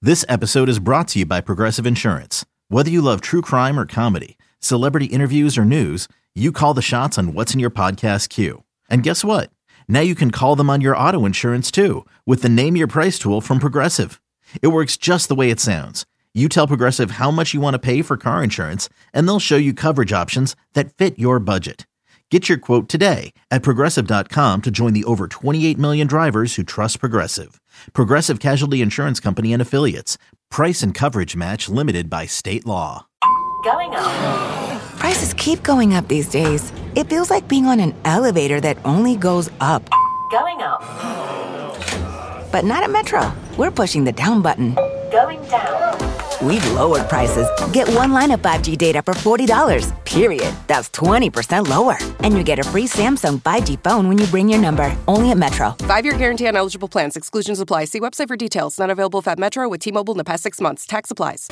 This episode is brought to you by Progressive Insurance. Whether you love true crime or comedy, celebrity interviews or news, you call the shots on what's in your podcast queue. And guess what? Now you can call them on your auto insurance too with the Name Your Price tool from Progressive. It works just the way it sounds. You tell Progressive how much you want to pay for car insurance, and they'll show you coverage options that fit your budget. Get your quote today at Progressive.com to join the over 28 million drivers who trust Progressive. Progressive Casualty Insurance Company and Affiliates. Price and coverage match limited by state law. Going up. Prices keep going up these days. It feels like being on an elevator that only goes up. Going up. But not at Metro. We're pushing the down button. Going down. We've lowered prices. Get one line of 5G data for $40, period. That's 20% lower. And you get a free Samsung 5G phone when you bring your number. Only at Metro. 5-year guarantee on eligible plans. Exclusions apply. See website for details. Not available at Metro with T-Mobile in the past 6 months. Tax applies.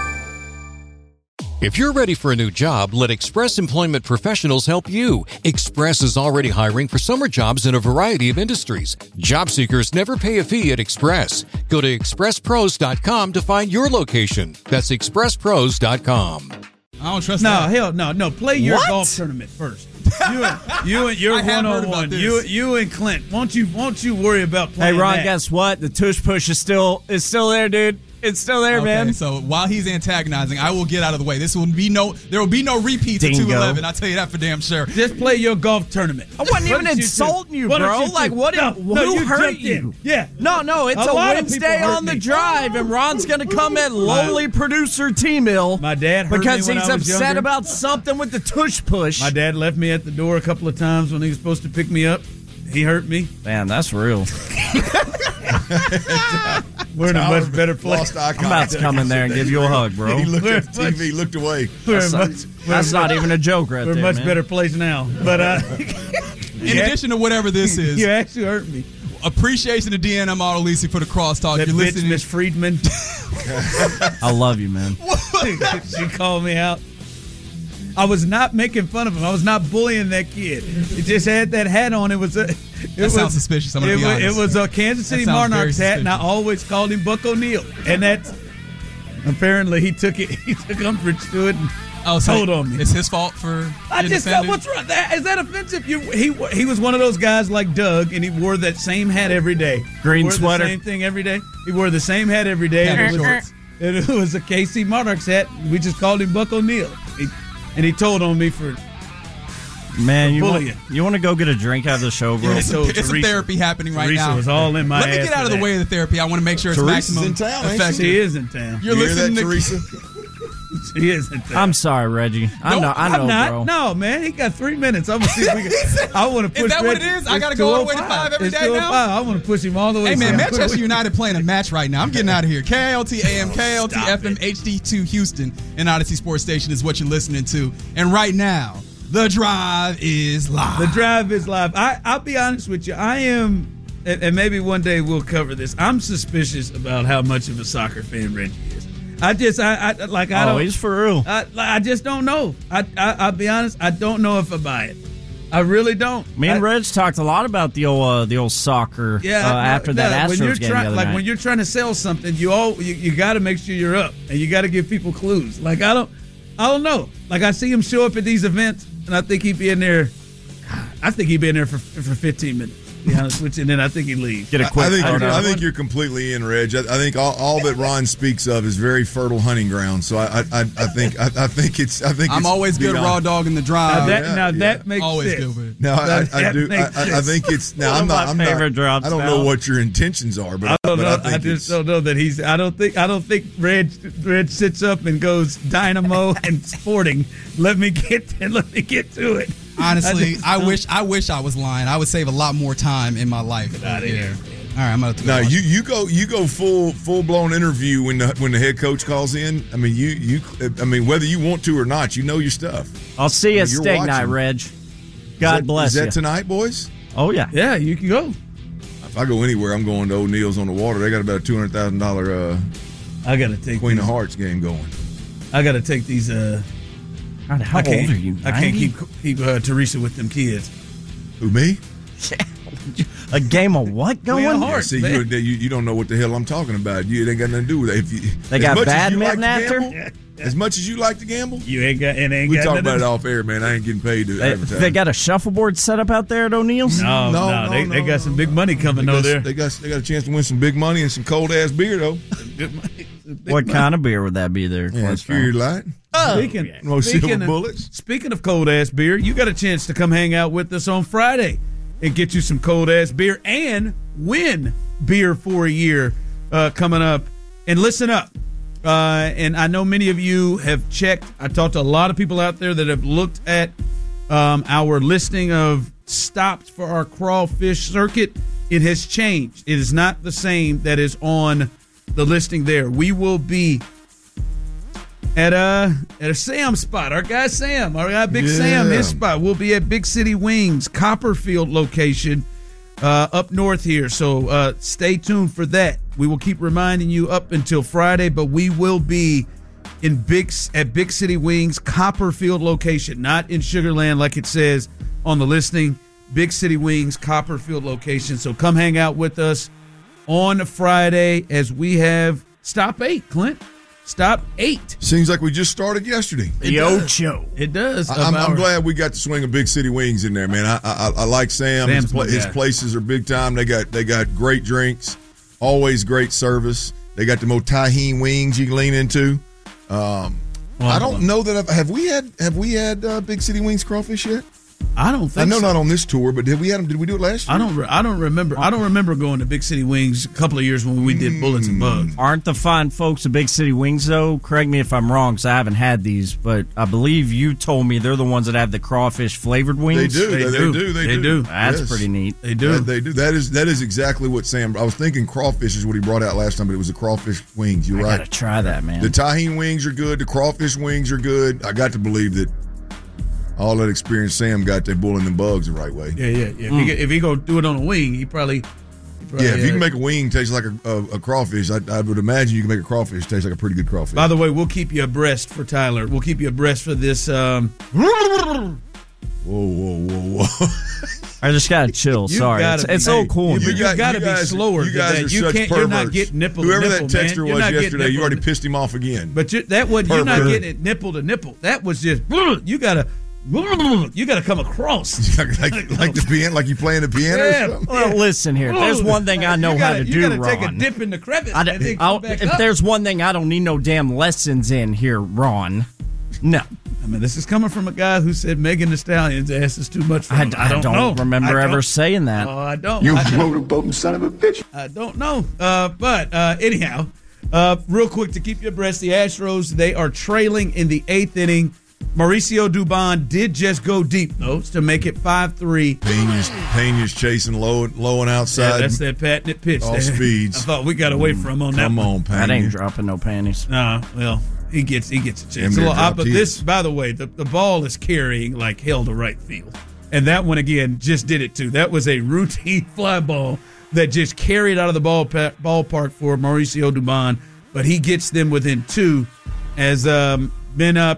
If you're ready for a new job, let Express Employment Professionals help you. Express is already hiring for summer jobs in a variety of industries. Job seekers never pay a fee at Express. Go to expresspros.com to find your location. That's expresspros.com. I don't trust that. Hell no. Play your golf tournament first. You and your one-on-one. You and Clint. Won't you worry about playing? Hey Ron, that? guess what? The tush push is still there, dude. It's still there, man. So while he's antagonizing, I will get out of the way. There will be no repeats of 211. I'll tell you that for damn sure. Just play your golf tournament. I wasn't even insulting you, bro. Like, what? Who hurt you? Yeah. No. It's a Wednesday on the drive, and Ron's going to come at lowly producer T-Mill. My dad hurt because me when he's I was upset younger. about something with the tush push. My dad left me at the door a couple of times when he was supposed to pick me up. He hurt me. Man, that's real. We're in a much better place. I'm about to come in there and give you a hug, bro. He looked at the TV, looked away. That's not even a joke right there, We're a much better place now. But in addition to whatever this is, you actually hurt me. Appreciation to Deanna Martolisi for the crosstalk. That You're bitch, listening, Miss Friedman. I love you, man. She called me out. I was not making fun of him. I was not bullying that kid. He just had that hat on. That sounds suspicious. I'm going to be honest. It was a Kansas City Monarchs hat, and I always called him Buck O'Neil. And that's apparently he took umbrage to it and told on me. It's his fault for. I just thought, what's wrong? Is that offensive? He was one of those guys like Doug, and he wore that same hat every day. Green sweater. The same thing every day. He wore the same hat every day. And it was a KC Monarchs hat. We just called him Buck O'Neil. And he told on me for bullying. You want to go get a drink out of the show, bro? It's a therapy happening right Teresa now. was all in my Let me get out of the way of the therapy. I want to make sure it's maximum in town, effective. She is in town. You're listening to Teresa? She is in town. I'm sorry, Reggie. I know, not. bro. No, man. He got 3 minutes. I'm gonna see if we can. I want to push. Is that what it is? I got to go all the way to 5 every day now? I want to push him all the way. Hey, man, Manchester United playing a match right now. I'm getting out of here. KLT AM, KLT FM, HD2 Houston, and Odyssey Sports Station is what you're listening to. And right now, The Drive is live. The Drive is live. I'll be honest with you. I am, and maybe one day we'll cover this. I'm suspicious about how much of a soccer fan Reggie is. He's for real. I just don't know. I'll be honest. I don't know if I buy it. I really don't. Me and Reg talked a lot about the old soccer after that Astros game the other night. When you're trying to sell something, you got to make sure you're up, and you got to give people clues. Like I don't know. Like I see him show up at these events, and I think he'd be in there. I think he'd be in there for 15 minutes. To be honest with you, and then I think he'd leave. Get a quick. I think you're completely in, Reg. I think all that Ron speaks of is very fertile hunting ground. So I think it's. I'm always good at raw dog in the drive. That makes always sense. good with it. No, I do. I think it's now. I'm not. I don't know what your intentions are, but I just don't know that he's. I don't think Reg sits up and goes Dynamo and Sporting. Let me get to it. Honestly, I wish I was lying. I would save a lot more time in my life. Get out of here. All right, I'm about to go. No, you go full blown interview when the head coach calls in. I mean, whether you want to or not, you know your stuff. I'll see you at steak night, Reg. God bless you. Is that tonight, boys? Oh yeah, yeah. You can go. If I go anywhere, I'm going to O'Neill's on the Water. They got about a $200,000. I got to take Queen of Hearts game going. I got to take these. God, how old are you? 90? I can't keep Teresa with them kids. Who, me? A game of what going? Hard, See, you don't know what the hell I'm talking about. You ain't got nothing to do with it. They got badminton after? As much as you like to gamble, you ain't got. We talk about it off air, man. I ain't getting paid to advertise. They got a shuffleboard set up out there at O'Neill's? No. They got some big money coming over there. They got a chance to win some big money and some cold ass beer though. What kind of beer would that be there? Yeah, Fury Light. Speaking of cold ass beer, you got a chance to come hang out with us on Friday and get you some cold ass beer and win beer for a year coming up. And listen up. And I know many of you have checked. I talked to a lot of people out there that have looked at our listing of stops for our crawfish circuit. It has changed. It is not the same that is on the listing there. We will be at a Sam spot. Our guy Sam, our guy Big Sam, his spot. We'll be at Big City Wings, Copperfield location up north here. So stay tuned for that. We will keep reminding you up until Friday, but we will be at Big City Wings, Copperfield location, not in Sugarland like it says on the listing. Big City Wings, Copperfield location. So come hang out with us on Friday as we have Stop 8, Clint. Stop 8. Seems like we just started yesterday. The Ocho. It does. I'm glad we got to swing a Big City Wings in there, man. I like Sam. His places are big time. They got great drinks, always great service. They got the most tahine wings you can lean into. I don't know that have we had Big City Wings crawfish yet? I don't think. I know so. Not on this tour, but did we do it last year? I don't remember. I don't remember going to Big City Wings a couple of years when we did Bullets and Bugs. Aren't the fine folks at Big City Wings though? Correct me if I'm wrong, because I haven't had these, but I believe you told me they're the ones that have the crawfish flavored wings. They do. That's pretty neat. They do. They do. That is exactly what Sam. I was thinking crawfish is what he brought out last time, but it was the crawfish wings. You're right. I gotta try that, man. The tahine wings are good. The crawfish wings are good. I got to believe that. All that experience Sam got, they bulling them bugs the right way. Yeah. If he go do it on a wing, he probably if you can make a wing taste like a crawfish, I would imagine you can make a crawfish taste like a pretty good crawfish. By the way, we'll keep you abreast for Tyler. We'll keep you abreast for this. Whoa. I just gotta chill. Sorry, it's so cool. You got to be slower. You guys are such perverts. You're not getting nipple Whoever to nipple, that texter man. was yesterday, you already pissed him off again. But you're not getting it nipple to nipple. That was just you gotta come across like the piano, like you playing the piano. Yeah. Or something? Well, listen here. There's one thing I know how to do, Ron. You gotta take a dip in the crevice. If there's one thing I don't need no damn lessons in here, Ron. No. I mean, this is coming from a guy who said Megan Thee Stallion's ass is too much for him. I don't remember ever saying that. Oh, I don't. You motorboating son of a bitch. I don't know. But anyhow, real quick to keep you abreast, the Astros, they are trailing in the 8th inning. Mauricio Dubon did just go deep, though, to make it 5-3. Pena's chasing low and outside. Yeah, that's that patented pitch. All speeds. I thought we got away from on that. Come on, Pena. That ain't dropping no panties. No, well, he gets a chance. But this, by the way, the ball is carrying like hell to right field. And that one, again, just did it, too. That was a routine fly ball that just carried out of the ballpark for Mauricio Dubon. But he gets them within 2 as been I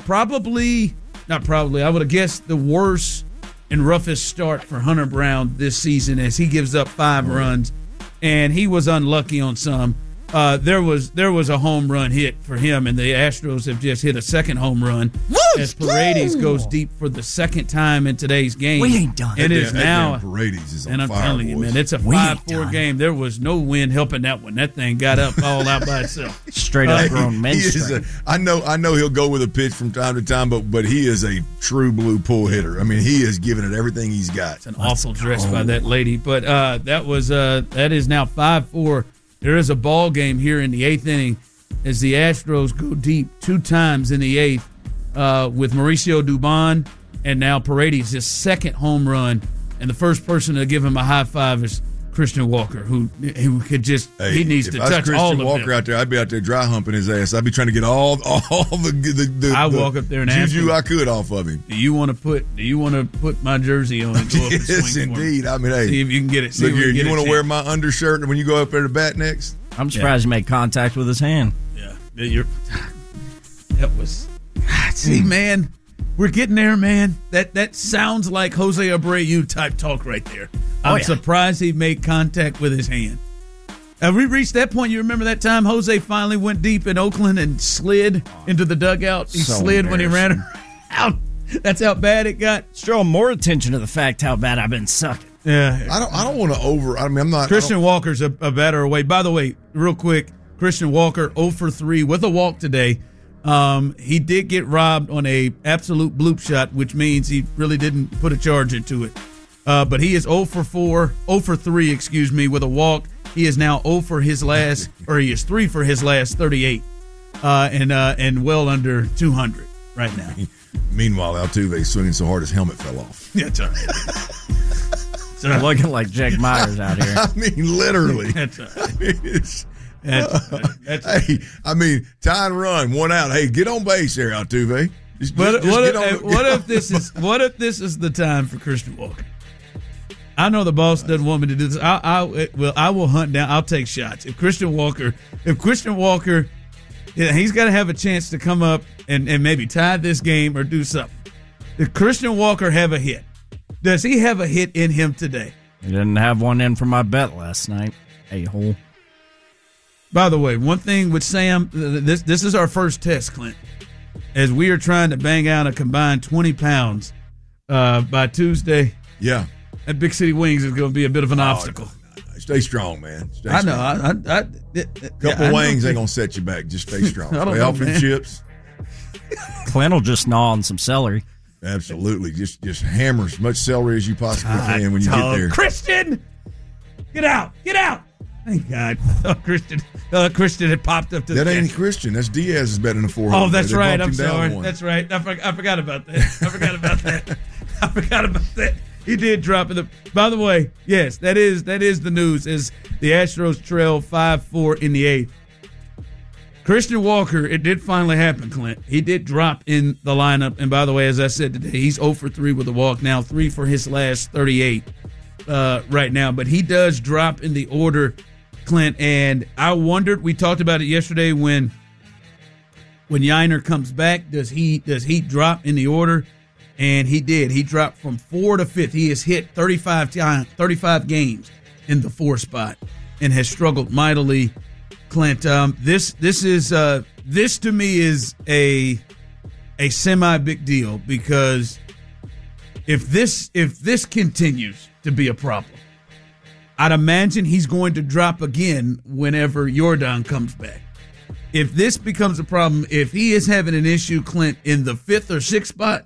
would have guessed the worst and roughest start for Hunter Brown this season as he gives up 5 runs, and he was unlucky on some. There was a home run hit for him, and the Astros have just hit a second home run as Paredes goes deep for the second time in today's game. We ain't done. It is now. Paredes is on and I'm fire, telling you, man, it's a 5-4 game. There was no wind helping that one. That thing got up all out by itself. Straight up grown men. I know he'll go with a pitch from time to time, but he is a true blue pull hitter. I mean, he is giving it everything he's got. It's an awful dress by that lady, but that is now 5-4. There is a ball game here in the 8th inning as the Astros go deep 2 times in the 8th with Mauricio Dubon and now Paredes' his second home run. And the first person to give him a high five is Christian Walker, who could just he needs to touch Christian all of Walker them. out there, I'd be out there dry humping his ass. I'd be trying to get all the I walk up there and ask juju him, I could off of him. Do you want to put my jersey on and go up and Yes, swing indeed. For me? I mean, hey, see if you can get it. Look here, you want to wear my undershirt when you go up there to bat next? I'm surprised you made contact with his hand. Yeah, that was. See, man, We're getting there, man. That sounds like Jose Abreu type talk right there. I'm surprised he made contact with his hand. Have we reached that point? You remember that time Jose finally went deep in Oakland and slid into the dugout? He slid when he ran around. That's how bad it got. It's drawing more attention to the fact how bad I've been sucking. Yeah. I don't want to I'm not. Christian Walker's a batter away. By the way, real quick, Christian Walker 0 for 3 with a walk today. He did get robbed on a absolute bloop shot, which means he really didn't put a charge into it. But he is 0 for 3, with a walk. He is now 0 for his last, or he is 3 for his last 38, and well under 200 right now. Meanwhile, Altuve swinging so hard his helmet fell off. Yeah, it's all right. Looking like Jake Myers out here. I mean, literally. That's all right. Hey, I mean, tie and run, 1 out. Hey, get on base there, Altuve. What if this is the time for Christian Walker? I know the boss doesn't want me to do this. I will hunt down. I'll take shots. If Christian Walker, he's got to have a chance to come up and maybe tie this game or do something. Did Christian Walker have a hit? Does he have a hit in him today? He didn't have one in for my bet last night. A-hole. By the way, one thing with Sam, this is our first test, Clint, as we are trying to bang out a combined 20 pounds by Tuesday. Yeah. That Big City Wings is going to be a bit of an obstacle. Stay strong, man. I know. A couple wings ain't going to set you back. Just stay strong. Stay off your chips. Clint will just gnaw on some celery. Absolutely. Just hammer as much celery as you possibly can when you get there. Christian! Get out! Get out! Thank God. Christian had popped up to that the ain't Christian. That's Diaz's bet in the 400. Oh, that's right. I'm sorry. That's right. I forgot about that. I forgot about that. He did drop it. By the way, yes, that is the news. Is the Astros trail 5-4 in the 8th. Christian Walker, it did finally happen, Clint. He did drop in the lineup. And by the way, as I said today, he's 0 for 3 with a walk now, 3 for his last 38 right now. But he does drop in the order, Clint. And I wondered, we talked about it yesterday when Yainer comes back, does he drop in the order? And he did. He dropped from 4 to 5th. He has hit 35 games in the 4 spot and has struggled mightily. Clint, this to me is a semi big deal, because if this continues to be a problem, I'd imagine he's going to drop again whenever Yordan comes back. If this becomes a problem, if he is having an issue, Clint, in the 5th or 6th spot,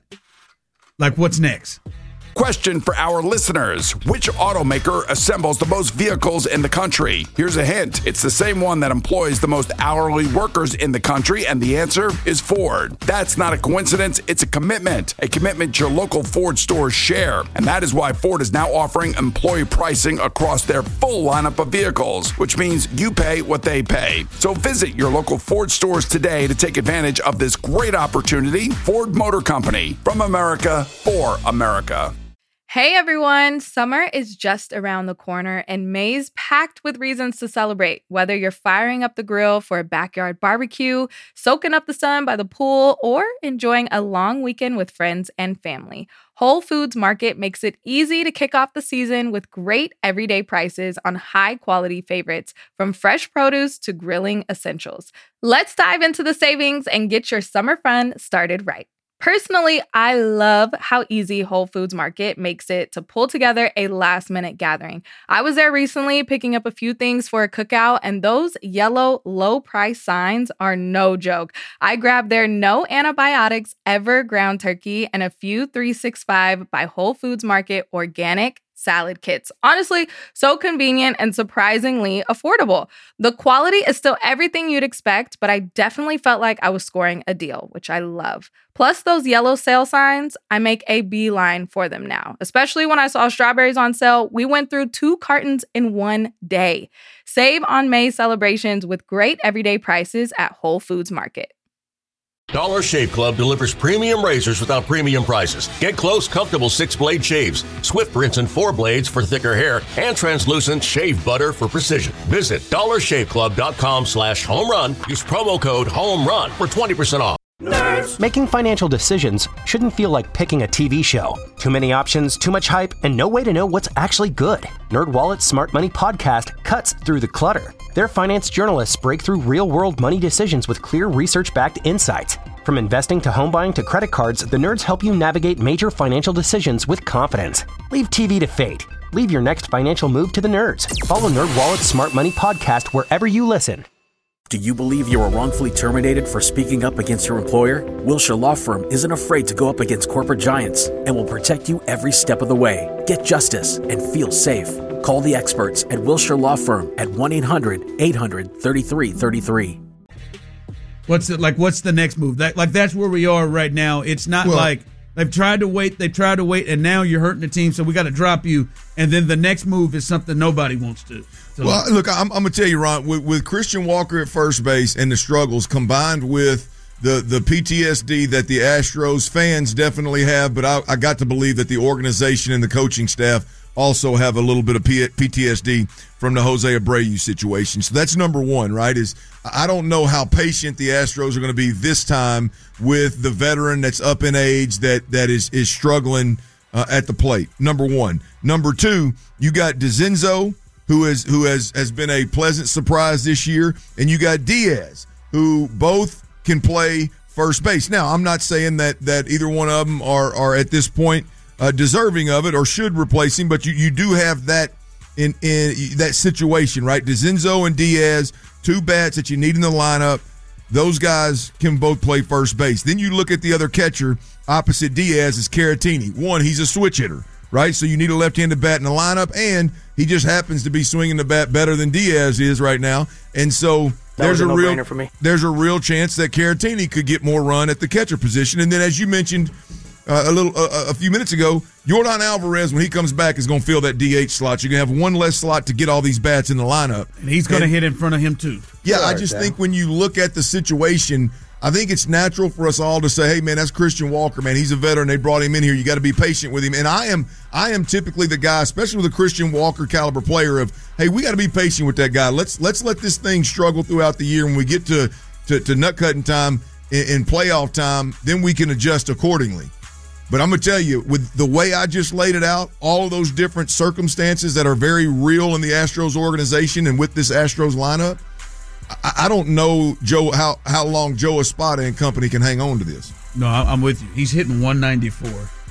like, what's next? Question for our listeners. Which automaker assembles the most vehicles in the country? Here's a hint. It's the same one that employs the most hourly workers in the country, and the answer is Ford. That's not a coincidence. It's a commitment your local Ford stores share. And that is why Ford is now offering employee pricing across their full lineup of vehicles, which means you pay what they pay. So visit your local Ford stores today to take advantage of this great opportunity. Ford Motor Company, from America, for America. Hey everyone, summer is just around the corner and May's packed with reasons to celebrate. Whether you're firing up the grill for a backyard barbecue, soaking up the sun by the pool, or enjoying a long weekend with friends and family, Whole Foods Market makes it easy to kick off the season with great everyday prices on high-quality favorites, from fresh produce to grilling essentials. Let's dive into the savings and get your summer fun started right. Personally, I love how easy Whole Foods Market makes it to pull together a last-minute gathering. I was there recently picking up a few things for a cookout, and those yellow low-price signs are no joke. I grabbed their no antibiotics ever ground turkey and a few 365 by Whole Foods Market organic salad kits. Honestly, so convenient and surprisingly affordable. The quality is still everything you'd expect, but I definitely felt like I was scoring a deal, which I love. Plus those yellow sale signs, I make a beeline for them now. Especially when I saw strawberries on sale, we went through 2 cartons in one day. Save on May celebrations with great everyday prices at Whole Foods Market. Dollar Shave Club delivers premium razors without premium prices. Get close, comfortable 6-blade shaves, swift rinse and 4 blades for thicker hair, and translucent shave butter for precision. Visit dollarshaveclub.com/homerun. Use promo code HOMERUN for 20% off. Nerds. Making financial decisions shouldn't feel like picking a TV show. Too many options, too much hype, and no way to know what's actually good. NerdWallet's Smart Money Podcast cuts through the clutter. Their finance journalists break through real-world money decisions with clear research-backed insights. From investing to home buying to credit cards, the nerds help you navigate major financial decisions with confidence. Leave TV to fate. Leave your next financial move to the nerds. Follow NerdWallet's Smart Money Podcast wherever you listen. Do you believe you were wrongfully terminated for speaking up against your employer? Wilshire Law Firm isn't afraid to go up against corporate giants and will protect you every step of the way. Get justice and feel safe. Call the experts at Wilshire Law Firm at 1-800-800-3333. What's the next move? That's where we are right now. It's not like they've tried to wait, and now you're hurting the team, so we got to drop you. And then the next move is something nobody wants to. Well, look, I'm going to tell you, Ron, with Christian Walker at first base and the struggles combined with the PTSD that the Astros fans definitely have, but I got to believe that the organization and the coaching staff also have a little bit of PTSD from the Jose Abreu situation. So that's number one, right? Is I don't know how patient the Astros are going to be this time with the veteran that's up in age that is struggling at the plate. Number one. Number two, you got DeCinzo, who has been a pleasant surprise this year, and you got Diaz, who both can play first base. Now, I'm not saying that either one of them are at this point deserving of it or should replace him, but you do have that in that situation, right? DeCinzo and Diaz, two bats that you need in the lineup. Those guys can both play first base. Then you look at the other catcher opposite Diaz is Caratini. One, he's a switch hitter, right? So you need a left-handed bat in the lineup, and he just happens to be swinging the bat better than Diaz is right now. And so there's a real chance that Caratini could get more run at the catcher position. And then, as you mentioned a few minutes ago, Yordan Alvarez, when he comes back, is going to fill that DH slot. You're going to have one less slot to get all these bats in the lineup. And he's going to hit in front of him, too. Yeah, I just think when you look at the situation, I think it's natural for us all to say, hey, man, that's Christian Walker, man. He's a veteran. They brought him in here. You got to be patient with him. And I am typically the guy, especially with a Christian Walker caliber player, of, hey, we got to be patient with that guy. Let's let this thing struggle throughout the year. When we get to nut cutting time in playoff time, then we can adjust accordingly. But I'm going to tell you, with the way I just laid it out, all of those different circumstances that are very real in the Astros organization and with this Astros lineup, I don't know, Joe, how long Joe Espada and company can hang on to this. No, I'm with you. He's hitting 194.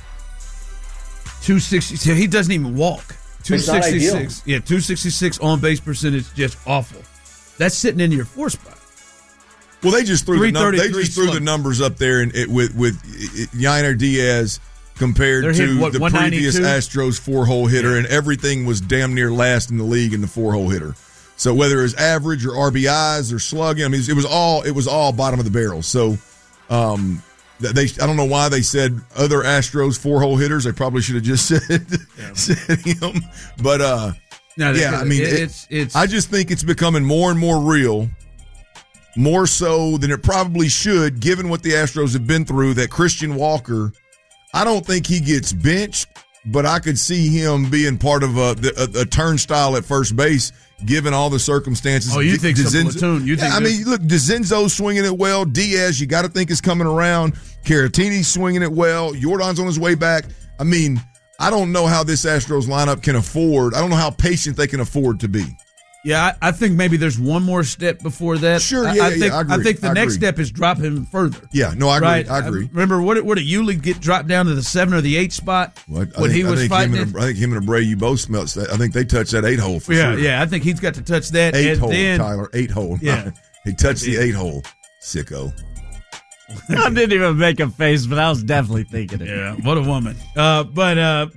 260. So he doesn't even walk. 266. Yeah, 266 on base percentage, just awful. That's sitting in your 4 spot. Well, they just threw the numbers up there with Yainer Diaz compared to the previous Astros 4-hole hitter, and everything was damn near last in the league in the 4-hole hitter. So whether it was average or RBIs or slugging, I mean, it was all bottom of the barrel. So I don't know why they said other Astros 4-hole hitters. They probably should have just said him. But I mean, I just think it's becoming more and more real. More so than it probably should, given what the Astros have been through, that Christian Walker, I don't think he gets benched, but I could see him being part of a turnstile at first base, given all the circumstances. Oh, you think some platoon? I mean, look, DeCinzo's swinging it well. Diaz, you got to think is coming around. Caratini's swinging it well. Yordan's on his way back. I mean, I don't know how this Astros lineup can afford. I don't know how patient they can afford to be. Yeah, I think maybe there's one more step before that. Sure, I think the next step is drop him further. Yeah, no, I agree. Right? I agree. Remember, what did Yuli get dropped down to the 7 or the 8 spot when he was fighting? I think him and Abreu both smelt that. I think they touched that 8-hole for sure. Yeah, I think he's got to touch that. 8-hole, Tyler, 8-hole. Yeah. He touched the 8-hole, sicko. I didn't even make a face, but I was definitely thinking it. Yeah, what a woman. But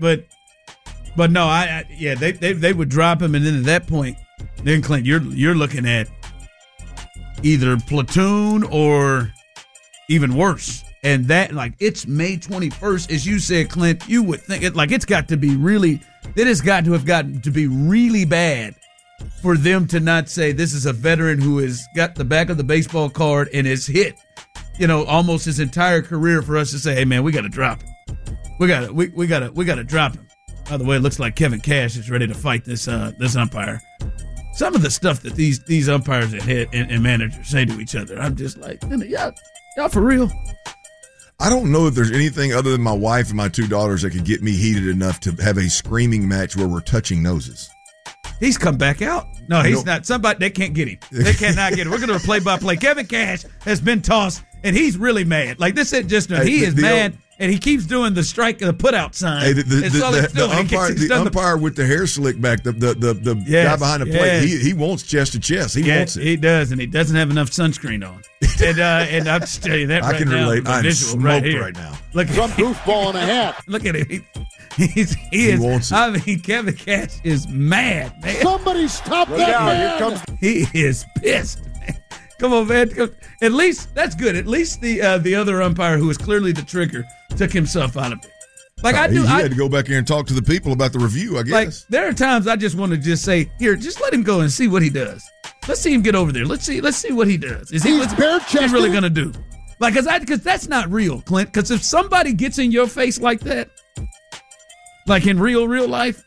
no, they would drop him, and then at that point, then Clint, you're looking at either platoon or even worse, and that it's May 21st, as you said, Clint. You would think it's got to be really. It has got to have gotten to be really bad for them to not say this is a veteran who has got the back of the baseball card and has hit, almost his entire career, for us to say, hey man, we got to drop him. We got to drop him. By the way, it looks like Kevin Cash is ready to fight this umpire. Some of the stuff that these umpires and managers say to each other, I'm just like, Y'all for real? I don't know if there's anything other than my wife and my 2 daughters that could get me heated enough to have a screaming match where we're touching noses. He's come back out. No, he's not. Somebody, they can't get him. They cannot get him. We're going to play-by-play. Kevin Cash has been tossed, and he's really mad. Like, this isn't just he is mad, and he keeps doing the strike, the put-out sign. Hey, the umpire with the hair slick back, the guy behind the plate, he wants chest to chest. He wants it. He does, and he doesn't have enough sunscreen on. And I'll just tell you that I can relate. I'm smoked right now. Look, some goofball and a hat. Look at him. He is. I mean, Kevin Cash is mad, man. Somebody stop that man. He is pissed, man. Come on, man. At least that's good. At least the other umpire, who was clearly the trigger, took himself out of it. Like I do. He had to go back here and talk to the people about the review, I guess. Like, there are times I just want to just say, here, just let him go and see what he does. Let's see him get over there. Let's see what he does. What's he really gonna do? Like, because that's not real, Clint. Because if somebody gets in your face like that, like in real life,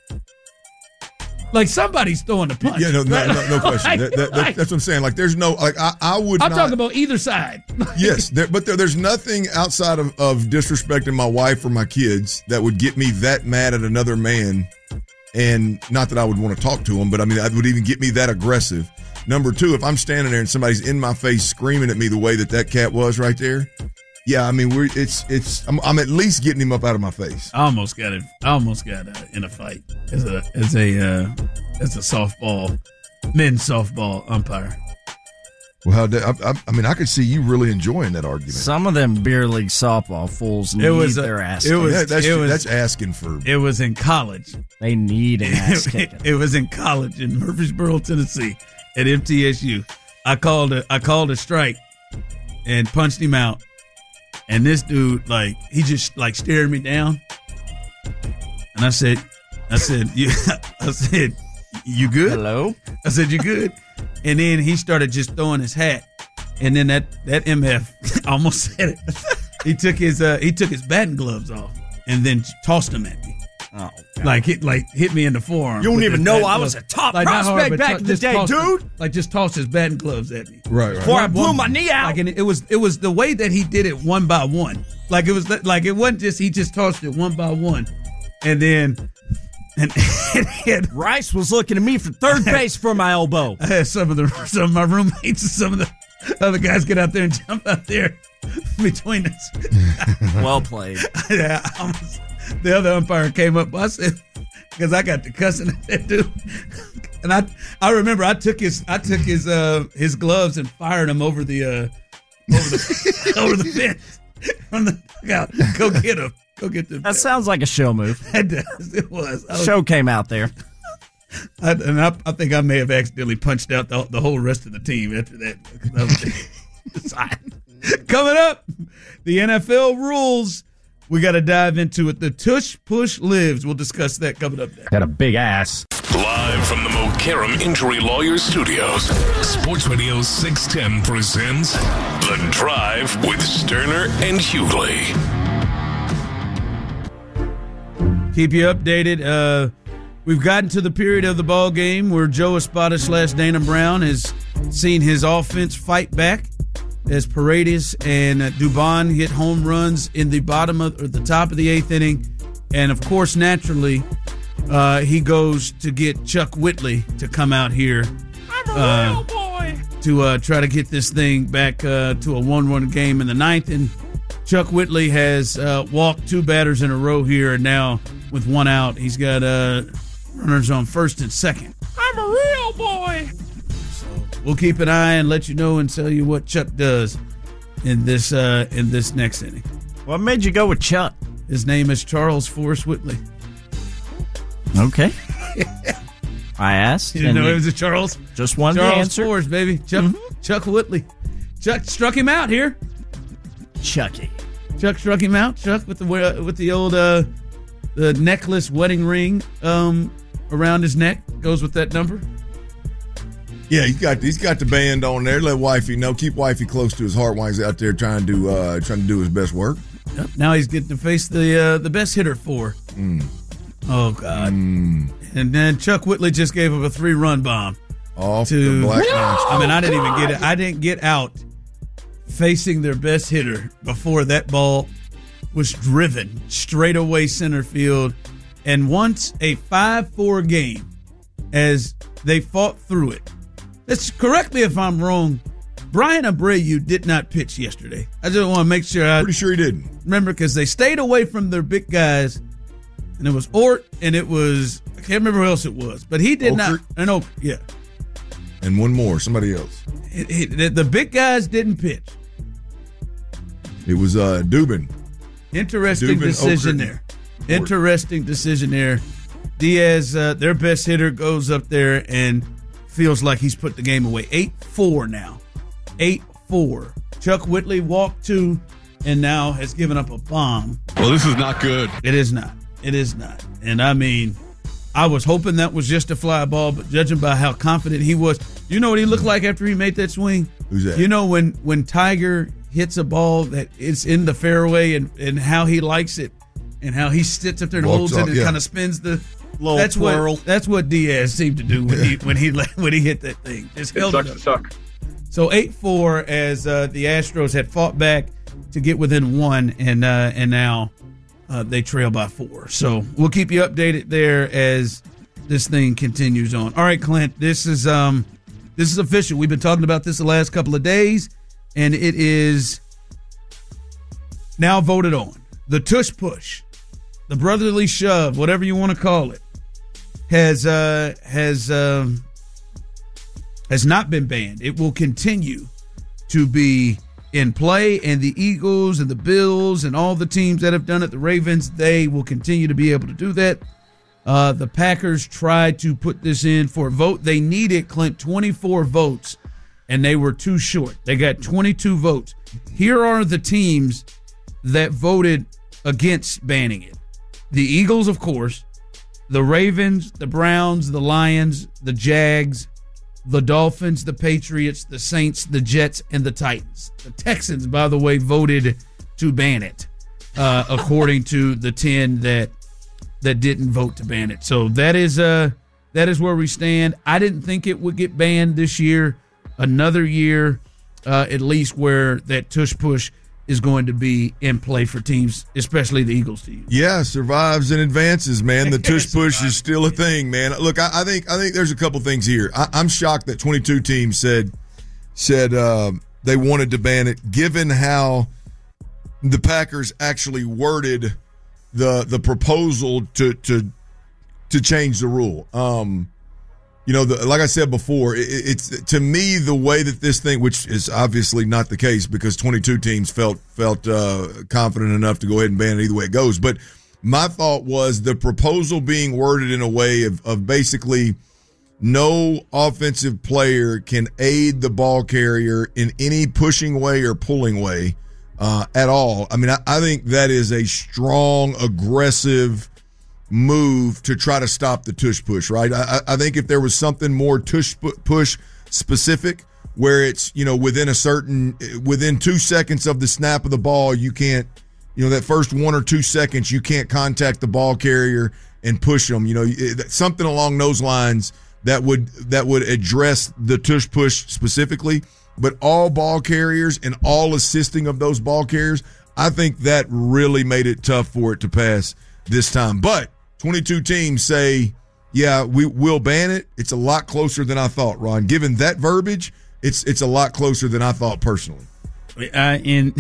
like somebody's throwing the punch. Yeah, no question. That's what I'm saying. Like, there's no, like, I would. I'm talking about either side. Yes, but there's nothing outside of disrespecting my wife or my kids that would get me that mad at another man. And not that I would want to talk to him, but I mean, it would even get me that aggressive. Number two, if I'm standing there and somebody's in my face screaming at me the way that cat was right there, yeah, I mean, I'm at least getting him up out of my face. I almost got in a fight as a softball, men's softball umpire. Well, I mean, I could see you really enjoying that argument. Some of them beer league softball fools need their ass kicked. That's asking for. It was in college. They need an ass kicking. It was in college in Murfreesboro, Tennessee, at MTSU. I called a strike and punched him out. And this dude, like, he just like stared me down, and I said, you good? Hello? I said, you good? And then he started just throwing his hat, and then that MF almost said it. He took his batting gloves off and then tossed them at me. Oh, God. Like hit me in the forearm. You don't even know I was a top prospect back in the day, dude. Like, just tossed his batting gloves at me. Right. Before I blew my knee out. Like, and it was the way that he did it one by one. Like, it was like, it wasn't just he just tossed it one by one, and then and Rice was looking at me for third base for my elbow. I had some of my roommates and some of the other guys get out there and jump out there between us. Well played. Yeah. The other umpire came up. I said, because I got to cussing at that dude, and I remember I took his his gloves and fired them over the fence from the dugout. Go get him. Go get them. That sounds like a show move. It does. It was. Show came out there. I think I may have accidentally punched out the whole rest of the team after that. Coming up, the NFL rules. We got to dive into it. The tush push lives. We'll discuss that coming up next. Got a big ass. Live from the Mokaram Injury Lawyers Studios, Sports Radio 610 presents The Drive with Sterner and Hughley. Keep you updated. We've gotten to the period of the ball game where Joe Espada / Dana Brown has seen his offense fight back as Paredes and Dubon hit home runs in the top of the eighth inning. And, of course, naturally, he goes to get Chuck Whitley to come out here. I'm a real boy. To try to get this thing back to a 1-1 game in the ninth. And Chuck Whitley has walked two batters in a row here, and now with one out, he's got runners on first and second. I'm a real boy. We'll keep an eye and let you know and tell you what Chuck does in this next inning. What made you go with Chuck? His name is Charles Forrest Whitley. Okay. I asked. You didn't know it was a Charles? Just one answer. Charles Forrest, baby. Chuck Whitley. Chuck struck him out here. Chucky. Chuck struck him out. Chuck with the old the necklace wedding ring around his neck. Goes with that number. Yeah, he's got the band on there. Let wifey know. Keep wifey close to his heart while he's out there trying to do his best work. Yep. Now he's getting to face the best hitter for. Oh God! And then Chuck Whitley just gave up a 3-run bomb off the Black Monster. I mean, I didn't even get it. I didn't get out facing their best hitter before that ball was driven straight away center field. And once a 5-4 game as they fought through it. Correct me if I'm wrong. Brian Abreu did not pitch yesterday. I just want to make sure. Pretty sure he didn't. Remember, because they stayed away from their big guys, and it was Ort, and it was, I can't remember who else it was, but he did not. And yeah. And one more, somebody else. The big guys didn't pitch. It was Dubin. Interesting decision there. Interesting decision there. Diaz, their best hitter, goes up there and feels like he's put the game away. 8-4 now. 8-4. Chuck Whitley walked 2 and now has given up a bomb. Well, this is not good. It is not. It is not. And I mean, I was hoping that was just a fly ball, but judging by how confident he was, you know what he looked like after he made that swing? Who's that? You know when Tiger hits a ball that is in the fairway and how he likes it and how he sits up there and holds it and kind of spins the little twirl. That's what Diaz seemed to do when he hit that thing. Just held it up. Suck. So 8-4 as the Astros had fought back to get within 1 and now they trail by 4. So we'll keep you updated there as this thing continues on. All right, Clint, this is official. We've been talking about this the last couple of days, and it is now voted on. The tush push, the brotherly shove, whatever you want to call it, has not been banned. It will continue to be in play, and the Eagles and the Bills and all the teams that have done it, the Ravens, they will continue to be able to do that. The Packers tried to put this in for a vote. They needed, Clint, 24 votes, and they were too short. They got 22 votes. Here are the teams that voted against banning it. The Eagles, of course, the Ravens, the Browns, the Lions, the Jags, the Dolphins, the Patriots, the Saints, the Jets, and the Titans. The Texans, by the way, voted to ban it, according to the 10 that didn't vote to ban it. So that is where we stand. I didn't think it would get banned this year. Another year, at least, where that tush push is going to be in play for teams, especially the Eagles team. Yeah, survives and advances, man. The tush push is still a thing, man. Look, I think there's a couple things here. I'm shocked that 22 teams said they wanted to ban it, given how the Packers actually worded the proposal to change the rule. Like I said before, it's to me the way that this thing, which is obviously not the case because 22 teams felt confident enough to go ahead and ban it either way it goes. But my thought was the proposal being worded in a way of basically no offensive player can aid the ball carrier in any pushing way or pulling way at all. I mean, I think that is a strong, aggressive move to try to stop the tush push, right? I think if there was something more tush push specific where it's, within 2 seconds of the snap of the ball, you can't, that first 1 or 2 seconds, you can't contact the ball carrier and push them, something along those lines that would address the tush push specifically. But all ball carriers and all assisting of those ball carriers, I think that really made it tough for it to pass this time. But 22 teams say, yeah, we will ban it. It's a lot closer than I thought, Ron. Given that verbiage, it's a lot closer than I thought personally. And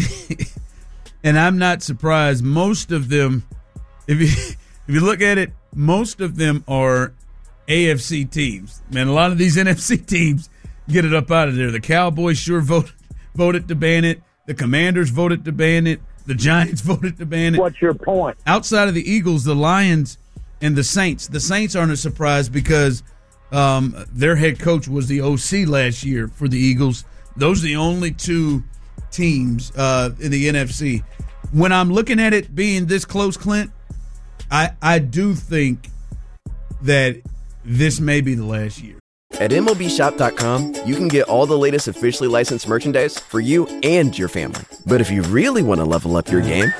I'm not surprised. Most of them, if you look at it, most of them are AFC teams. Man, a lot of these NFC teams get it up out of there. The Cowboys sure voted to ban it. The Commanders voted to ban it. The Giants voted to ban it. What's your point? Outside of the Eagles, the Lions, and the Saints. The Saints aren't a surprise because their head coach was the OC last year for the Eagles. Those are the only two teams in the NFC. When I'm looking at it being this close, Clint, I do think that this may be the last year. At MLBshop.com, you can get all the latest officially licensed merchandise for you and your family. But if you really want to level up your game,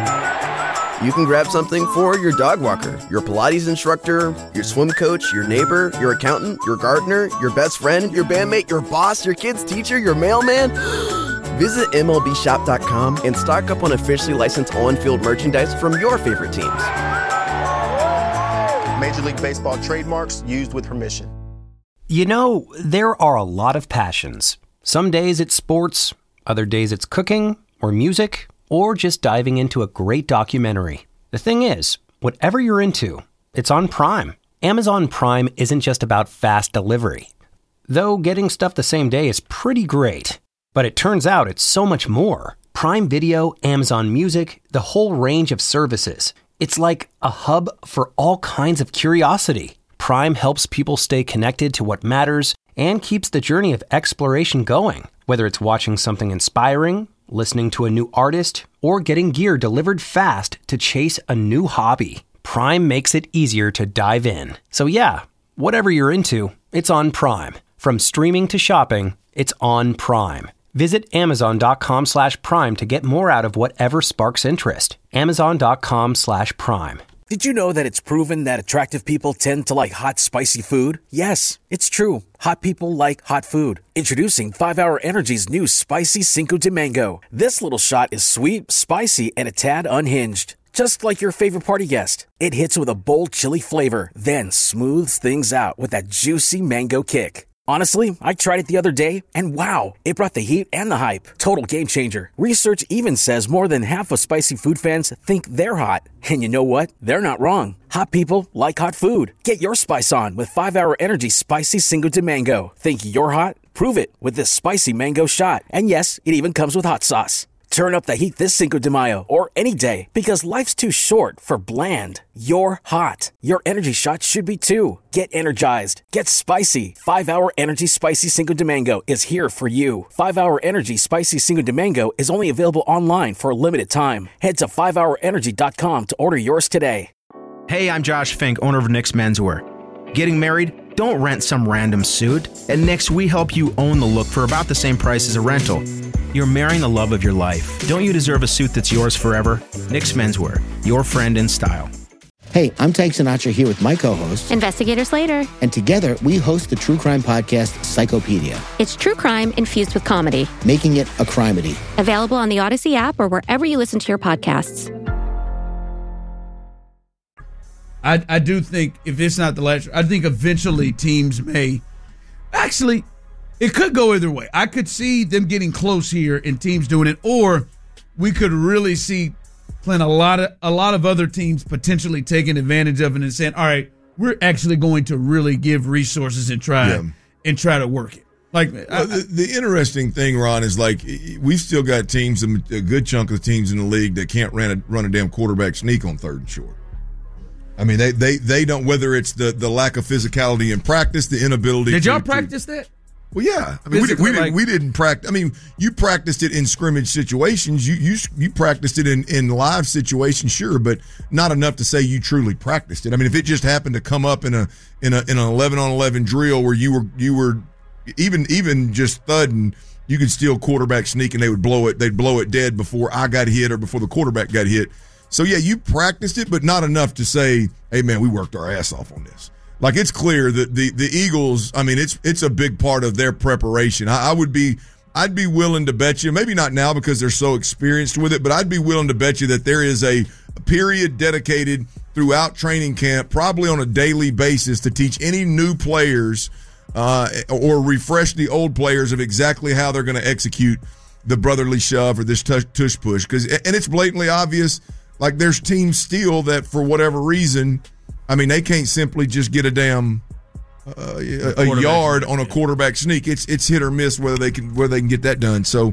you can grab something for your dog walker, your Pilates instructor, your swim coach, your neighbor, your accountant, your gardener, your best friend, your bandmate, your boss, your kid's teacher, your mailman. Visit MLBshop.com and stock up on officially licensed on-field merchandise from your favorite teams. Major League Baseball trademarks used with permission. You know, there are a lot of passions. Some days it's sports, other days it's cooking or music, or just diving into a great documentary. The thing is, whatever you're into, it's on Prime. Amazon Prime isn't just about fast delivery. Though getting stuff the same day is pretty great. But it turns out it's so much more. Prime Video, Amazon Music, the whole range of services. It's like a hub for all kinds of curiosity. Prime helps people stay connected to what matters and keeps the journey of exploration going. Whether it's watching something inspiring, listening to a new artist, or getting gear delivered fast to chase a new hobby, Prime makes it easier to dive in. So yeah, whatever you're into, it's on Prime. From streaming to shopping, it's on Prime. Visit Amazon.com/Prime to get more out of whatever sparks interest. Amazon.com/Prime. Did you know that it's proven that attractive people tend to like hot, spicy food? Yes, it's true. Hot people like hot food. Introducing 5-Hour Energy's new Spicy Cinco de Mango. This little shot is sweet, spicy, and a tad unhinged. Just like your favorite party guest. It hits with a bold chili flavor, then smooths things out with that juicy mango kick. Honestly, I tried it the other day, and wow, it brought the heat and the hype. Total game changer. Research even says more than half of spicy food fans think they're hot. And you know what? They're not wrong. Hot people like hot food. Get your spice on with 5-Hour Energy Spicy Cinco de Mango. Think you're hot? Prove it with this spicy mango shot. And yes, it even comes with hot sauce. Turn up the heat this Cinco de Mayo or any day because life's too short for bland. You're hot. Your energy shot should be too. Get energized. Get spicy. 5-Hour Energy Spicy Cinco de Mango is here for you. 5-Hour Energy Spicy Cinco de Mango is only available online for a limited time. Head to 5hourenergy.com to order yours today. Hey, I'm Josh Fink, owner of Nick's Menswear. Getting married? Don't rent some random suit. At Nick's, we help you own the look for about the same price as a rental. You're marrying the love of your life. Don't you deserve a suit that's yours forever? Nick's Menswear, your friend in style. Hey, I'm Tank Sinatra here with my co-host, Investigator Slater. And together, we host the true crime podcast, Psychopedia. It's true crime infused with comedy. Making it a crimedy. Available on the Odyssey app or wherever you listen to your podcasts. I do think if it's not the last, I think eventually teams may. Actually, it could go either way. I could see them getting close here and teams doing it, or we could really see playing a lot of other teams potentially taking advantage of it and saying, all right, we're actually going to really give resources and try to work it. Like the interesting thing, Ron, is like we've still got teams, a good chunk of the teams in the league that can't run a damn quarterback sneak on 3rd and short. I mean, they don't, whether it's the lack of physicality in practice, the inability. Did y'all practice that? Well, yeah. I mean, we didn't practice. I mean, you practiced it in scrimmage situations. You practiced it in live situations, sure, but not enough to say you truly practiced it. I mean, if it just happened to come up in an 11-on-11 drill where you were even just thudding, you could still quarterback sneak and they'd blow it dead before I got hit or before the quarterback got hit. So, yeah, you practiced it, but not enough to say, hey, man, we worked our ass off on this. Like, it's clear that the Eagles, I mean, it's a big part of their preparation. I'd be willing to bet you, maybe not now because they're so experienced with it, but I'd be willing to bet you that there is a period dedicated throughout training camp, probably on a daily basis, to teach any new players or refresh the old players of exactly how they're going to execute the brotherly shove or this tush push. And it's blatantly obvious. Like, there's teams still that, for whatever reason, I mean, they can't simply just get a damn a yard on a quarterback sneak. It's hit or miss whether they can get that done. So,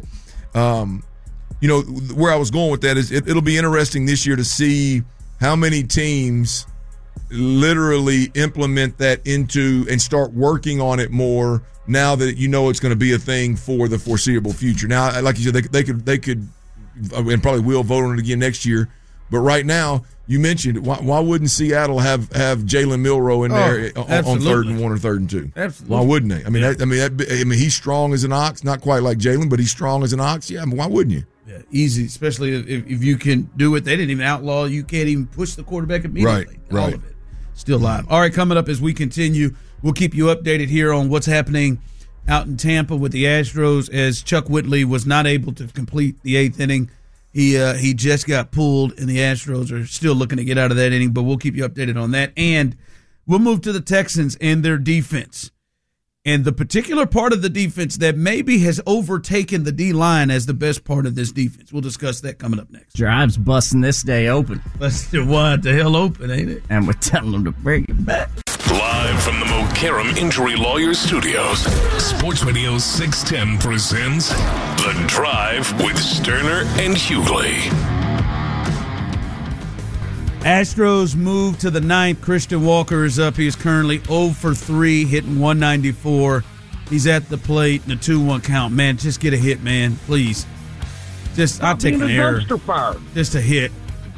where I was going with that is it'll be interesting this year to see how many teams literally implement that into and start working on it more now that it's going to be a thing for the foreseeable future. Now, like you said, they could and probably will vote on it again next year. But right now, you mentioned why wouldn't Seattle have Jalen Milroe in there on 3rd and 1 or 3rd and 2? Absolutely. Why wouldn't they? I mean, he's strong as an ox, not quite like Jalen, but he's strong as an ox. Yeah, I mean, why wouldn't you? Yeah, easy, especially if you can do it. They didn't even outlaw. You can't even push the quarterback immediately. Right. All of it still live. All right, coming up as we continue, we'll keep you updated here on what's happening out in Tampa with the Astros as Chuck Whitley was not able to complete the 8th inning. He just got pulled, and the Astros are still looking to get out of that inning, but we'll keep you updated on that. And we'll move to the Texans and their defense. And the particular part of the defense that maybe has overtaken the D-line as the best part of this defense. We'll discuss that coming up next. Drive's busting this day open. Busted what the hell open, ain't it? And we're telling them to bring it back. Live from the Mo Karam Injury Lawyers Studios, Sports Radio 610 presents The Drive with Sterner and Hughley. Astros move to the 9th. Christian Walker is up. He is currently 0 for 3, hitting 194. He's at the plate in a 2-1 count. Man, just get a hit, man, please. I'll take an error. Just a hit.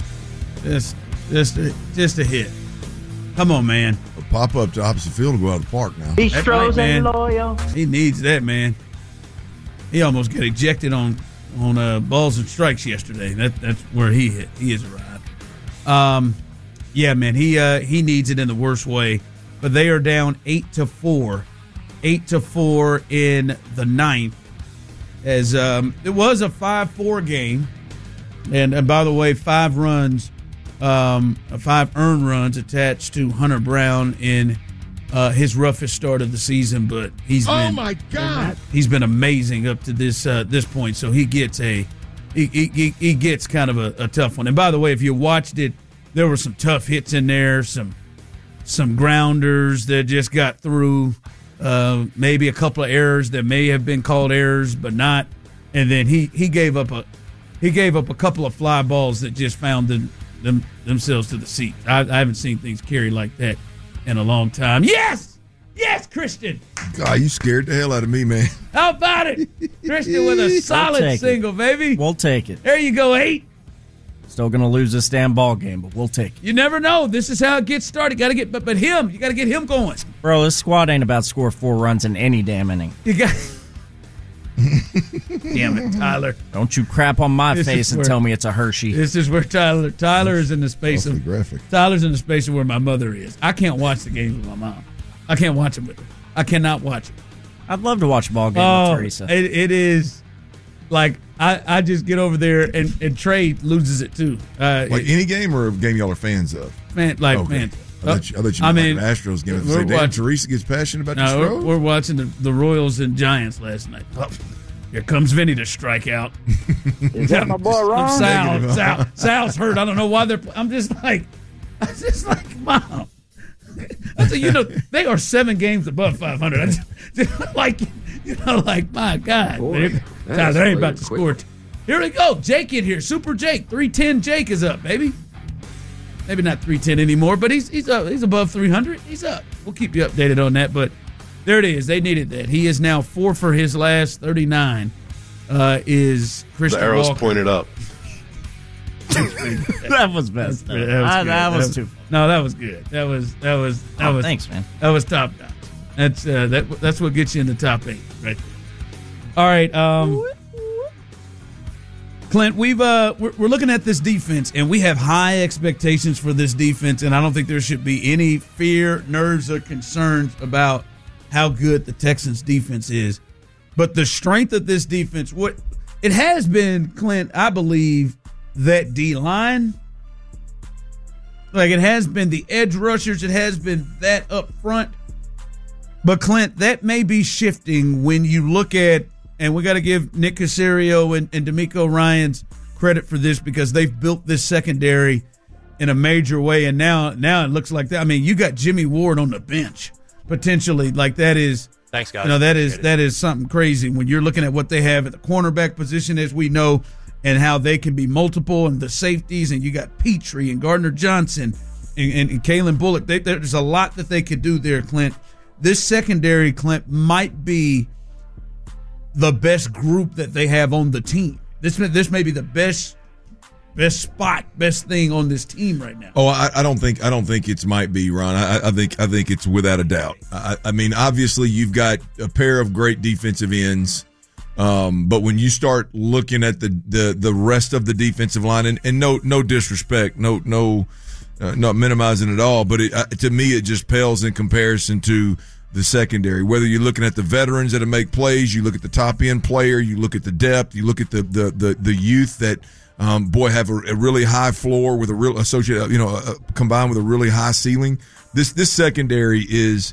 Just a hit. Come on, man. A pop up to opposite field to go out of the park now. Bistros and loyal. He needs that, man. He almost got ejected on balls and strikes yesterday. That's where he hit. He has arrived. Yeah, man, he needs it in the worst way. But they are down 8-4. 8-4 in the 9th. As it was a 5-4 game. And by the way, 5 runs, 5 earned runs attached to Hunter Brown in his roughest start of the season, but he's been amazing up to this point. So he gets he gets kind of a tough one. And by the way, if you watched it, there were some tough hits in there, some grounders that just got through, maybe a couple of errors that may have been called errors, but not. And then he gave up a couple of fly balls that just found themselves to the seat. I haven't seen things carry like that in a long time. Yes, Christian. God, you scared the hell out of me, man. How about it? Christian with a solid single, baby. We'll take it. There you go, 8. Still going to lose this damn ball game, but we'll take it. You never know. This is how it gets started. Got to get, but him. You got to get him going. Bro, this squad ain't about to score 4 runs in any damn inning. You got. Damn it, Tyler! Don't you crap on my face and tell me it's a Hershey. This is where Tyler is in the space of graphic. Tyler's in the space of where my mother is. I can't watch the games with my mom. I can't watch them with her. I cannot watch it. I'd love to watch a ball game with Teresa. It is like I just get over there and Trey loses it too. Like any game or a game y'all are fans of? Man. I thought you meant like an Astros game. Say, damn, Teresa gets passionate about the Astros? We're watching the Royals and Giants last night. Oh, here comes Vinny to strike out. Is that my boy Ron? Sal's hurt. I don't know why they're. I'm just like, Mom. I said, they are 7 games above 500. My God, Tyler ain't about to score. Here we go, Jake in here, Super Jake, 310. Jake is up, baby. Maybe not 310 anymore, but he's up. He's above 300. He's up. We'll keep you updated on that. But there it is. They needed that. He is now 4 for his last 39. Is Christian The arrow's Walker. pointed up. That was best. That was too. No, that was good. That was. Thanks, man. That was top notch. That's what gets you in the top 8, right there. All right, Clint, we're looking at this defense, and we have high expectations for this defense, and I don't think there should be any fear, nerves, or concerns about how good the Texans' defense is. But the strength of this defense, it has been, Clint, I believe, that D-line. Like, it has been the edge rushers. It has been that up front. But, Clint, that may be shifting when you look at, and we got to give Nick Caserio and D'Amico Ryans credit for this because they've built this secondary in a major way. And now it looks like that. I mean, you got Jimmy Ward on the bench potentially. Like, that is. Thanks, guys. That is something crazy when you're looking at what they have at the cornerback position, as we know, and how they can be multiple, and the safeties, and you got Petrie and Gardner Johnson and Kalen Bullock. There's a lot that they could do there, Clint. This secondary, Clint, might be the best group that they have on the team. This may be the best spot, best thing on this team right now. Oh, I don't think it might be, Ron. I think it's without a doubt. I mean, obviously you've got a pair of great defensive ends, but when you start looking at the rest of the defensive line, and no disrespect, not minimizing at all, but to me it just pales in comparison to the secondary. Whether you're looking at the veterans that make plays, you look at the top end player, you look at the depth, you look at the youth that have a really high floor with a real associated, combined with a really high ceiling. This secondary is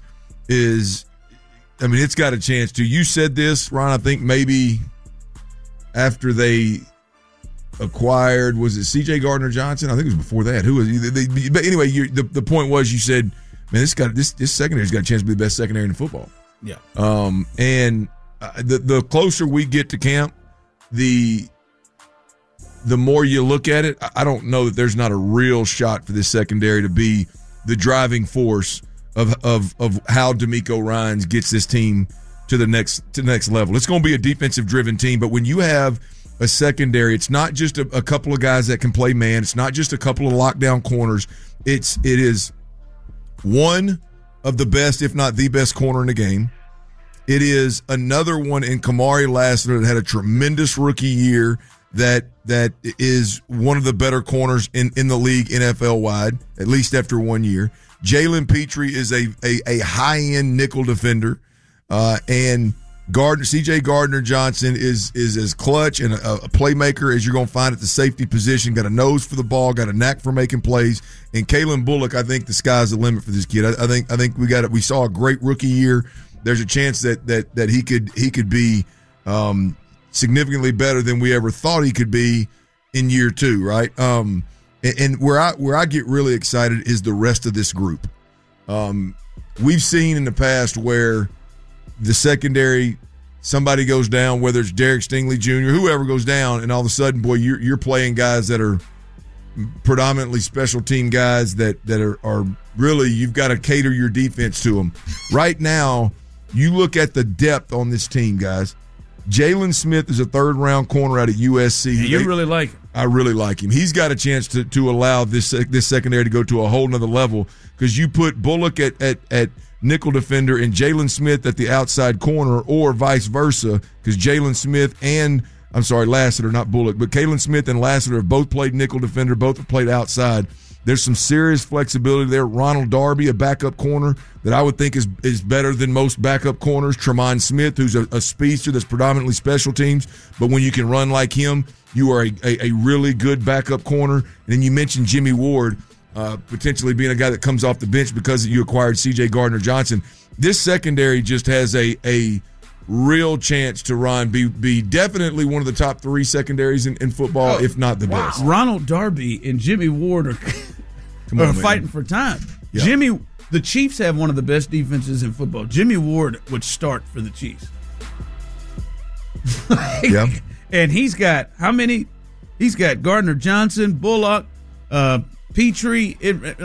I mean, it's got a chance to. You said this, Ron. I think maybe after they acquired, was it C.J. Gardner-Johnson? I think it was before that. Who was he? But anyway, the point was, you said, man, this secondary's got a chance to be the best secondary in football. Yeah. And the closer we get to camp, the more you look at it, I don't know that there's not a real shot for this secondary to be the driving force of how DeMeco Ryans gets this team to the next level. It's going to be a defensive driven team, but when you have a secondary, it's not just a couple of guys that can play man. It's not just a couple of lockdown corners. It is one of the best, if not the best corner in the game. It is another one in Kamari Lassiter that had a tremendous rookie year that is one of the better corners in the league NFL wide, at least after 1 year. Jalen Petrie is a high-end nickel defender, and C.J. Gardner-Johnson is as clutch and a playmaker as you're going to find at the safety position. Got a nose for the ball, got a knack for making plays. And Kalen Bullock, I think the sky's the limit for this kid. I think we saw a great rookie year. There's a chance that he could be significantly better than we ever thought he could be in year two, right? And where I get really excited is the rest of this group. We've seen in the past where the secondary, somebody goes down, whether it's Derek Stingley Jr., whoever goes down, and all of a sudden, boy, you're playing guys that are predominantly special team guys that are really, you've got to cater your defense to them. Right now, you look at the depth on this team, guys. Jalen Smith is a third-round corner out of USC. And you really like him. I really like him. He's got a chance to allow this secondary to go to a whole nother level, because you put Bullock at nickel defender and Jalen Smith at the outside corner, or vice versa, because Lassiter, not Bullock, but Kalen Smith and Lassiter have both played nickel defender, both have played outside. There's some serious flexibility there. Ronald Darby, a backup corner that I would think is better than most backup corners. Tremont Smith, who's a speedster that's predominantly special teams, but when you can run like him, you are a really good backup corner. And then you mentioned Jimmy Ward, potentially being a guy that comes off the bench because you acquired C.J. Gardner-Johnson. This secondary just has a real chance to be definitely one of the top three secondaries in football, if not the best. Ronald Darby and Jimmy Ward are fighting for time. Yeah. The Chiefs have one of the best defenses in football. Jimmy Ward would start for the Chiefs. Yeah. And he's got how many? He's got Gardner-Johnson, Bullock, Petrie.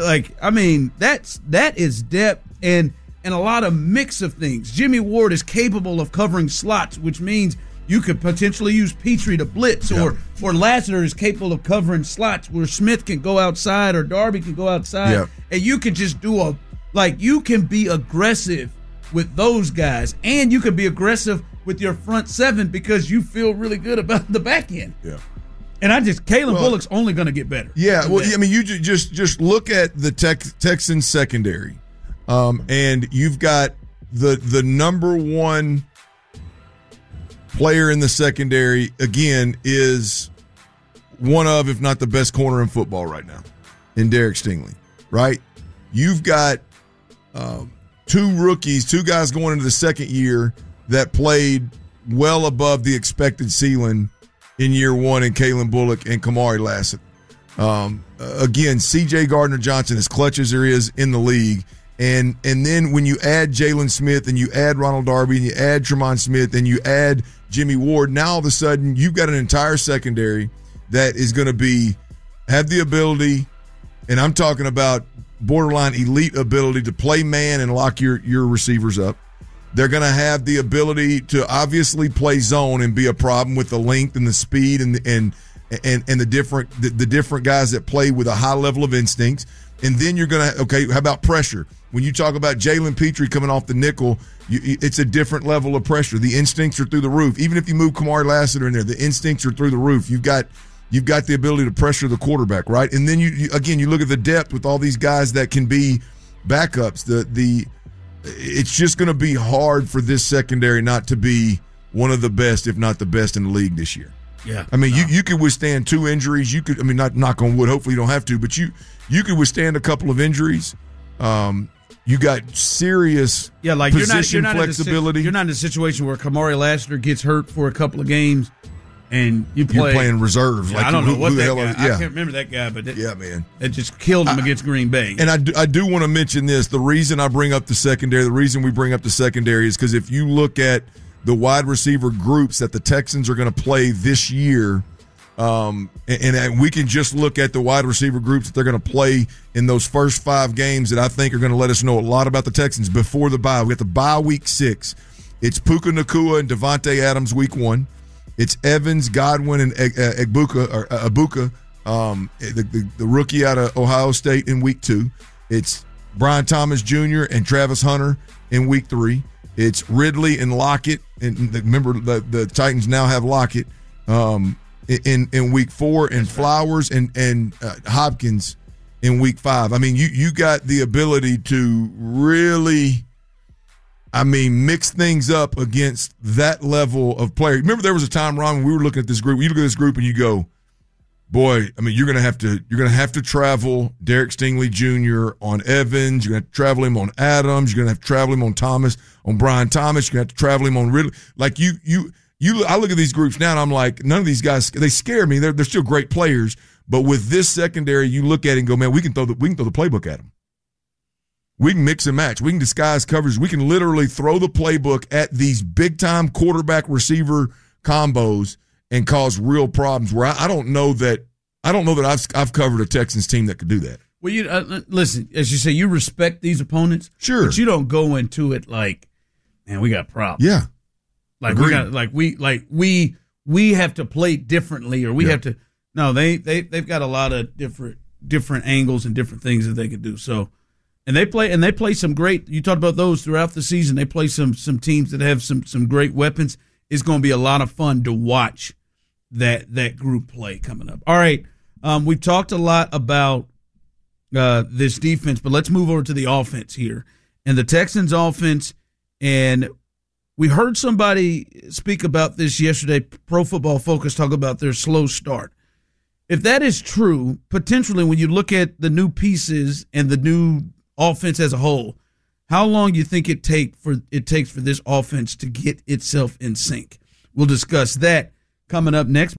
That is depth and a lot of mix of things. Jimmy Ward is capable of covering slots, which means you could potentially use Petrie to blitz, or Lassiter is capable of covering slots where Smith can go outside or Darby can go outside, and you can just you can be aggressive with those guys, and you can be aggressive with your front seven because you feel really good about the back end. Yeah. And Kalen Bullock's only going to get better. Yeah, well, I mean, you just look at the Texans secondary. And you've got the number one player in the secondary, again, is one of, if not the best corner in football right now, in Derek Stingley, right? You've got two guys going into the second year that played well above the expected ceiling in year one in Kalen Bullock and Kamari Lassiter. Again, C.J. Gardner-Johnson, as clutch as there is in the league, and then when you add Jalen Smith and you add Ronald Darby and you add Tremont Smith and you add Jimmy Ward, now all of a sudden you've got an entire secondary that is going to have the ability, and I'm talking about borderline elite ability, to play man and lock your receivers up. They're going to have the ability to obviously play zone and be a problem with the length and the speed and the different guys that play with a high level of instincts. And then you're going to, how about pressure? When you talk about Jalen Petrie coming off the nickel, it's a different level of pressure. The instincts are through the roof. Even if you move Kamari Lassiter in there, the instincts are through the roof. You've got the ability to pressure the quarterback, right? And then you look at the depth with all these guys that can be backups. it's just going to be hard for this secondary not to be one of the best, if not the best in the league this year. Yeah. I mean, you could withstand 2 injuries. You could, I mean, not knock on wood, hopefully you don't have to, but you could withstand a couple of injuries. You got serious position flexibility. You're not in a situation where Kamari Lassiter gets hurt for a couple of games and you're playing reserve. Yeah, I don't know what that guy. I can't remember that guy, but man, it just killed him against Green Bay. And I do want to mention this. The reason I bring up the secondary, the reason we bring up the secondary is because if you look at the wide receiver groups that the Texans are going to play this year, and we can just look at the wide receiver groups that they're going to play in those first 5 games that I think are going to let us know a lot about the Texans before the bye. We got the bye week 6. It's Puka Nacua and Devontae Adams week 1. It's Evans, Godwin, and Abuka, the rookie out of Ohio State in week 2. It's Brian Thomas Jr. and Travis Hunter in week 3. It's Ridley and Lockett, and remember the Titans now have Lockett in week 4, and Flowers and Hopkins in week 5. I mean, you got the ability to really, mix things up against that level of player. Remember, there was a time, Ron, when we were looking at this group. You look at this group and you go, boy, you're gonna have to travel Derek Stingley Jr. on Evans. You're gonna have to travel him on Adams. You're gonna have to travel him on Thomas, on Brian Thomas. You're gonna have to travel him on Ridley. Like I look at these groups now and I'm like, none of these guys, they scare me. They're still great players, but with this secondary, you look at it and go, man, we can throw the playbook at them. We can mix and match. We can disguise coverage. We can literally throw the playbook at these big-time quarterback receiver combos and cause real problems. Where I don't know that I've covered a Texans team that could do that. Well, you listen, as you say, you respect these opponents, sure, but you don't go into it like, man, we got problems. Yeah, like we have to play differently, or we have to. No, they've got a lot of different angles and different things that they could do. So. And they play some great. You talked about those throughout the season. They play some teams that have some great weapons. It's going to be a lot of fun to watch that group play coming up. All right, we've talked a lot about this defense, but let's move over to the offense here and the Texans' offense. And we heard somebody speak about this yesterday. Pro Football Focus talk about their slow start. If that is true, potentially when you look at the new pieces and the new offense as a whole, how long do you think it takes for this offense to get itself in sync? We'll discuss that coming up next.